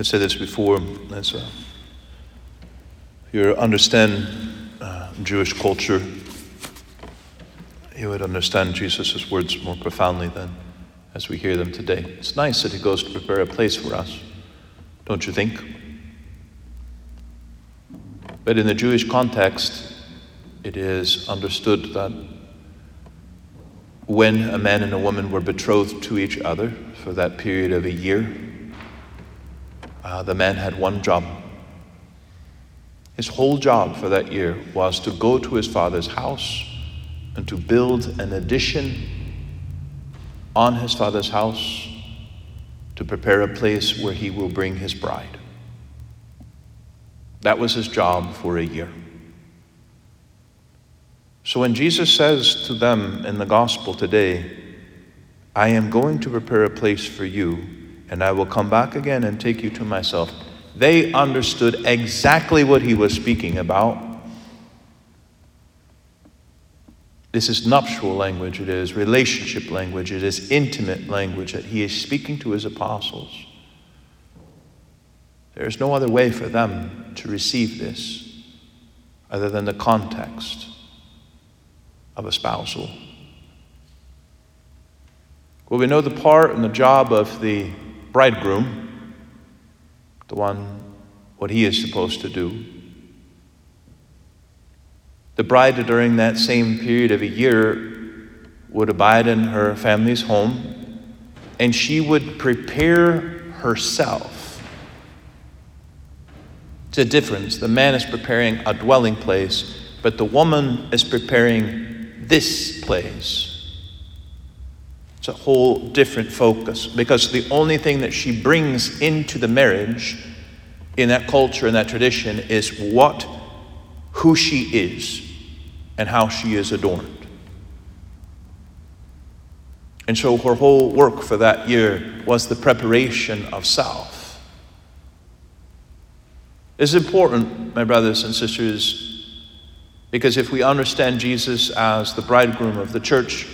I said this before, if you understand Jewish culture, you would understand Jesus' words more profoundly than as we hear them today. It's nice that he goes to prepare a place for us, don't you think? But in the Jewish context, it is understood that when a man and a woman were betrothed to each other for that period of a year, the man had one job. His whole job for that year was to go to his father's house and to build an addition on his father's house to prepare a place where he will bring his bride. That was his job for a year. So when Jesus says to them in the gospel today, I am going to prepare a place for you, and I will come back again and take you to myself, they understood exactly what he was speaking about. This is nuptial language, it is relationship language, it is intimate language that he is speaking to his apostles. There is no other way for them to receive this other than the context of a spousal. Well, we know the part and the job of the bridegroom, what he is supposed to do. The bride during that same period of a year would abide in her family's home, and she would prepare herself. It's a difference. The man is preparing a dwelling place, but the woman is preparing this place. It's a whole different focus, because the only thing that she brings into the marriage in that culture and that tradition is who she is and how she is adorned. And so her whole work for that year was the preparation of self. It's important, my brothers and sisters, because if we understand Jesus as the bridegroom of the church,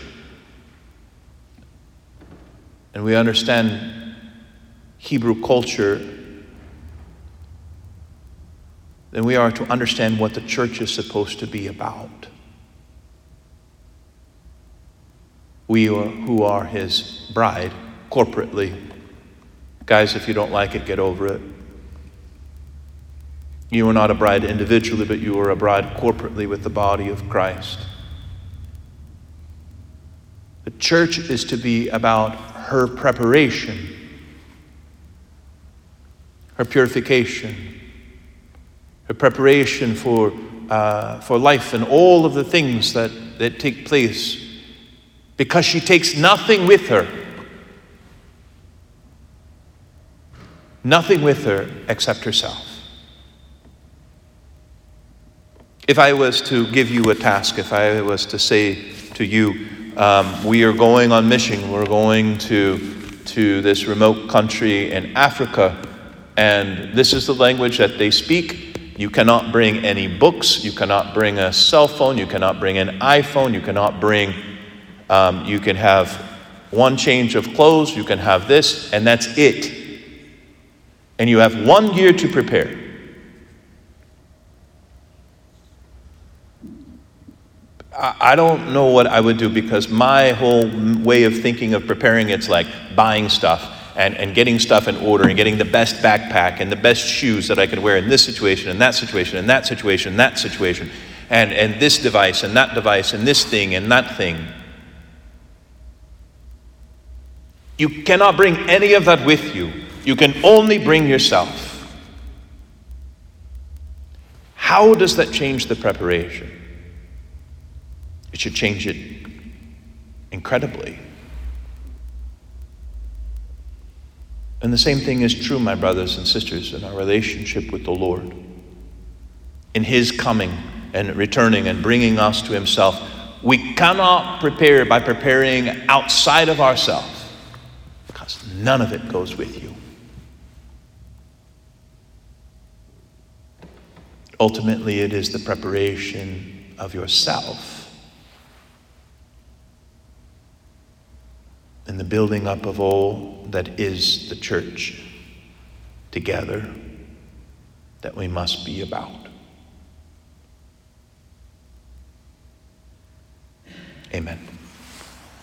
and we understand Hebrew culture, then we are to understand what the church is supposed to be about. We who are his bride, corporately. Guys, if you don't like it, get over it. You are not a bride individually, but you are a bride corporately with the body of Christ. The church is to be about her preparation, her purification, her preparation for life and all of the things that take place, because she takes nothing with her. Nothing with her except herself. If I was to give you a task, if I was to say to you, we are going on mission, we're going to this remote country in Africa, and this is the language that they speak. You cannot bring any books, you cannot bring a cell phone, you cannot bring an iPhone, you cannot bring, you can have one change of clothes, you can have this, and that's it. And you have 1 year to prepare. I don't know what I would do, because my whole way of thinking of preparing, it's like buying stuff and getting stuff in order and getting the best backpack and the best shoes that I could wear in this situation and that situation and that situation and that situation and this device and that device and this thing and that thing. You cannot bring any of that with you. You can only bring yourself. How does that change the preparation? It should change it incredibly. And the same thing is true, my brothers and sisters, in our relationship with the Lord. In his coming and returning and bringing us to himself, we cannot prepare by preparing outside of ourselves, because none of it goes with you. Ultimately, it is the preparation of yourself and the building up of all that is the church. together that we must be about. Amen.